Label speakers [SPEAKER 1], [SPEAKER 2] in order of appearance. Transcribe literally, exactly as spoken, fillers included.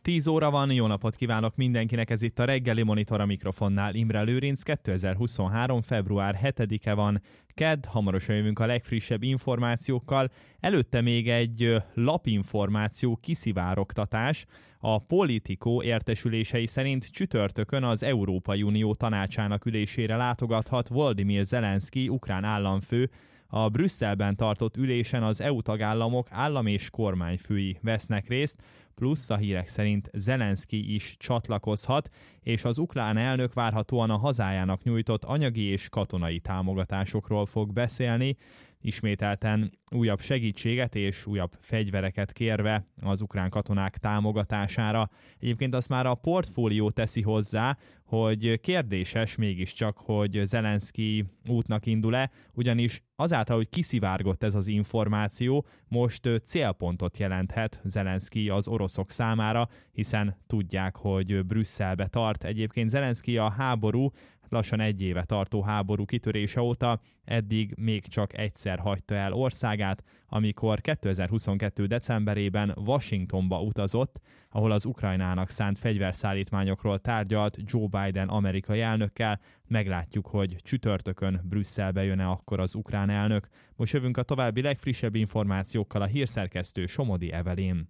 [SPEAKER 1] tíz óra van, jó napot kívánok mindenkinek, ez itt a reggeli Monitor, a mikrofonnál Imre Lőrinc. kétezer-huszonhárom. február hetedike van, kedd, hamarosan jövünk a legfrissebb információkkal. Előtte még egy lapinformáció kiszivárogtatás. A Politico értesülései szerint csütörtökön az Európai Unió tanácsának ülésére látogathat Volodymyr Zelenszky, ukrán államfő. A Brüsszelben tartott ülésen az é u tagállamok állam- és kormányfői vesznek részt, plusz a hírek szerint Zelenszky is csatlakozhat, és az ukrán elnök várhatóan a hazájának nyújtott anyagi és katonai támogatásokról fog beszélni, ismételten újabb segítséget és újabb fegyvereket kérve az ukrán katonák támogatására. Egyébként azt már a portfólió teszi hozzá, hogy kérdéses mégiscsak, hogy Zelenszky útnak indul-e, ugyanis azáltal, hogy kiszivárgott ez az információ, most célpontot jelenthet Zelenszky az oroszok számára, hiszen tudják, hogy Brüsszelbe tart. Egyébként Zelenszky a háború, lassan egy éve tartó háború kitörése óta eddig még csak egyszer hagyta el országát, amikor kétezer-huszonkettő. decemberében Washingtonba utazott, ahol az Ukrajnának szánt fegyverszállítmányokról tárgyalt Joe Biden amerikai elnökkel. Meglátjuk, hogy csütörtökön Brüsszelbe jön-e akkor az ukrán elnök. Most jövünk a további legfrissebb információkkal, a hírszerkesztő Somodi Evelyn.